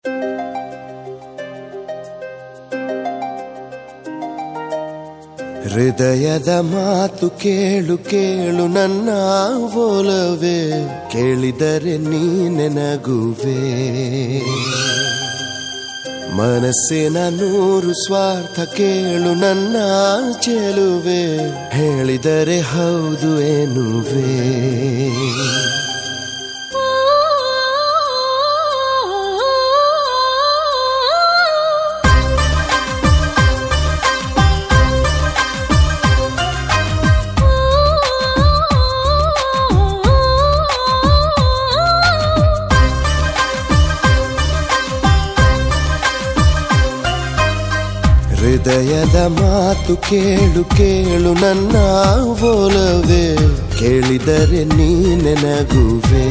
ಹೃದಯದ ಮಾತು ಕೇಳು ಕೇಳು ನನ್ನ ಒಲವೇ, ಕೇಳಿದರೆ ನೀನೆ ನಗುವೆ. ಮನಸ್ಸಿನ ನೂರು ಸ್ವಾರ್ಥ ಕೇಳು ನನ್ನ ಚೆಲುವೆ, ಹೇಳಿದರೆ ಹೌದು ಎನ್ನುವೆ. ಹೃದಯದ ಮಾತು ಕೇಳು ಕೇಳು ನನ್ನ ಒಲವೇ, ಕೇಳಿದರೆ ನೀನೆ ನಗುವೆ.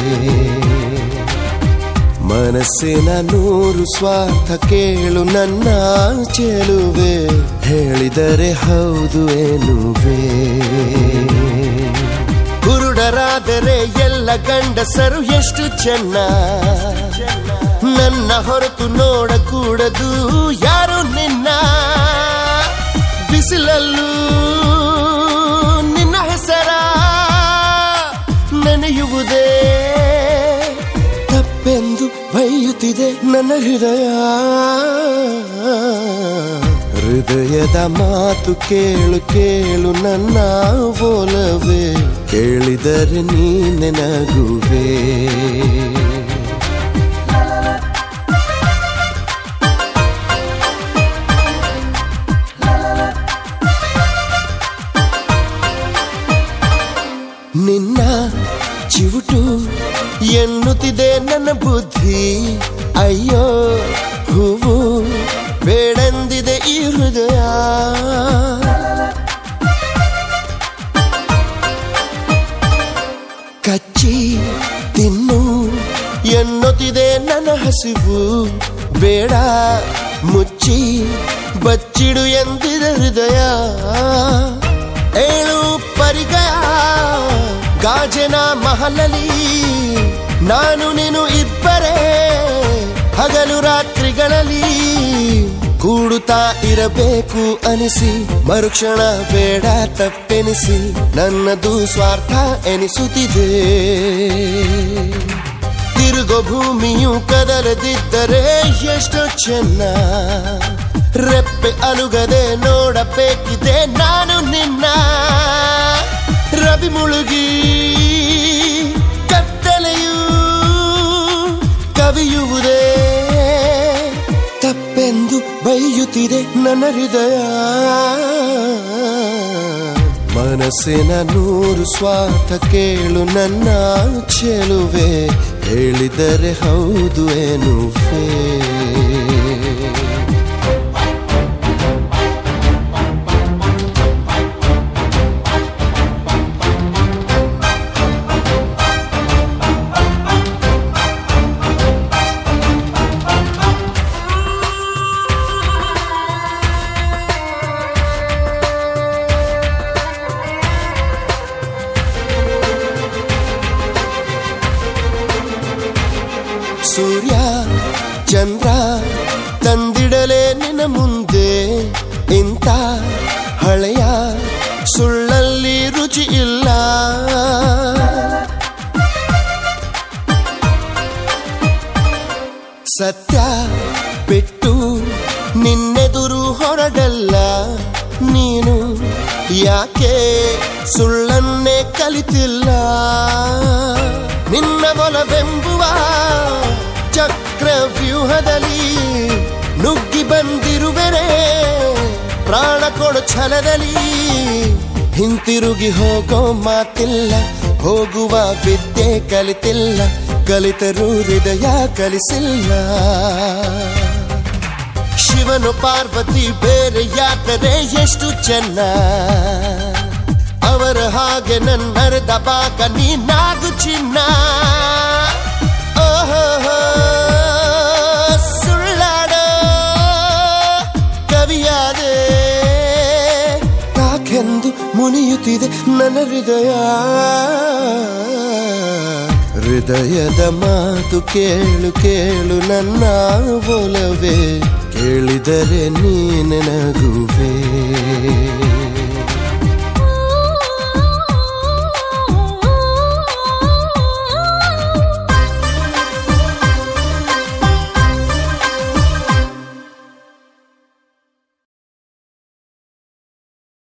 ಮನಸ್ಸಿನ ನೂರು ಸ್ವಾರ್ಥ ಕೇಳು ನನ್ನ ಚೆಲುವೆ, ಹೇಳಿದರೆ ಹೌದು ಎನ್ನುವೆ. ಕುರುಡರಾದರೆ ಎಲ್ಲ ಗಂಡಸರು ಎಷ್ಟು ಚೆನ್ನ, ನನ್ನ ಹೊರತು ನೋಡಕೂಡದು ಯಾರು ನಿನ್ನ. ಬಿಸಿಲಲ್ಲೂ ನಿನ್ನ ಹೆಸರ ನೆನೆಯುವುದೇ ತಪ್ಪೆಂದು ಬೈಯುತ್ತಿದೆ ನನ್ನ ಹೃದಯ. ಹೃದಯದ ಮಾತು ಕೇಳು ಕೇಳು ನನ್ನ ಒಲವೇ, ಕೇಳಿದರೆ ನೀನೆ ನಗುವೆ. ನಿನ್ನ ಚಿವುಟು ಎನ್ನುತ್ತಿದೆ ನನ್ನ ಬುದ್ಧಿ, ಅಯ್ಯೋ ಹೂವು ಬೇಡೆಂದಿದೆ ಈ ಹೃದಯ. ಕಚ್ಚಿ ತಿನ್ನು ಎನ್ನುತ್ತಿದೆ ನನ್ನ ಹಸಿವು, ಬೇಡ ಮುಚ್ಚಿ ಬಚ್ಚಿಡು ಎಂದಿದೆ ಹೃದಯ. ಏಳು ಪರಿಗಯ ಗಾಜನ ಮಹಲಲ್ಲಿ ನಾನು ನೀನು ಇಬ್ಬರೇ, ಹಗಲು ರಾತ್ರಿಗಳಲ್ಲಿ ಕೂಡುತ್ತಾ ಇರಬೇಕು ಅನಿಸಿ, ಮರುಕ್ಷಣ ಬೇಡ ತಪ್ಪೆನಿಸಿ ನನ್ನದು ಸ್ವಾರ್ಥ ಎನಿಸುತ್ತಿದೆ. ತಿರುಗೋ ಭೂಮಿಯು ಕದಲದಿದ್ದರೆ ಎಷ್ಟು ಚೆನ್ನ, ರೆಪ್ಪೆ ಅಲುಗದೆ ನೋಡಬೇಕಿದೆ ನಾನು ನಿನ್ನ. ರವಿ ಮುಳುಗಿ ಕತ್ತಲೆಯು ಕವಿಯುವುದೇ ತಪ್ಪೆಂದು ಬೈಯುತ್ತಿದೆ ನನ್ನ ಹೃದಯ. ಮನಸ್ಸಿನ ನೂರು ಸ್ವಾರ್ಥ ಕೇಳು ನನ್ನ ಚೆಲುವೆ, ಹೇಳಿದರೆ ಹೌದು ಎನ್ನುವೆ. ಸೂರ್ಯ ಚಂದ್ರ ತಂದಿಡಲೇ ನಿನ್ನ ಮುಂದೆ, ಇಂಥ ಹಳೆಯ ಸುಳ್ಳಲ್ಲಿ ರುಚಿ ಇಲ್ಲ. ಸತ್ಯ ಬಿಟ್ಟು ನಿನ್ನೆದುರು ಹೊರಡಲ್ಲ ನೀನು, ಯಾಕೆ ಸುಳ್ಳನ್ನೇ ಕಲಿತಿಲ್ಲ. ನಿನ್ನ ಮೊಲವೆಂಬುವ ಚಕ್ರವ್ಯೂಹದಲ್ಲಿ ನುಗ್ಗಿ ಬಂದಿರುವೆನೆ, ಪ್ರಾಣ ಕೊಡು ಛಲದಲ್ಲಿ. ಹಿಂತಿರುಗಿ ಹೋಗೋ ಮಾತಿಲ್ಲ, ಹೋಗುವ ವಿದ್ಯೆ ಕಲಿತಿಲ್ಲ, ಕಲಿತರೂ ಹೃದಯ ಕಲಿಸಿಲ್ಲ. ಶಿವನು ಪಾರ್ವತಿ ಬೇರೆಯಾದರೆ ಎಷ್ಟು ಚೆನ್ನ, ಅವರ ಹಾಗೆ ನನ್ನರದ ಬಾಕ ನೀನಾಗು ಚಿನ್ನ. ಓಹೋ ಸುಳ್ಳಾಡೋ ಕವಿಯಾದೆ, ಮುನಿಯುತ್ತಿದೆ ನನ್ನ ಹೃದಯ. ಹೃದಯದ ಮಾತು ಕೇಳು ಕೇಳು ನನ್ನ ಒಲವೇ, ಕೇಳಿದರೆ ನೀನೆನಗು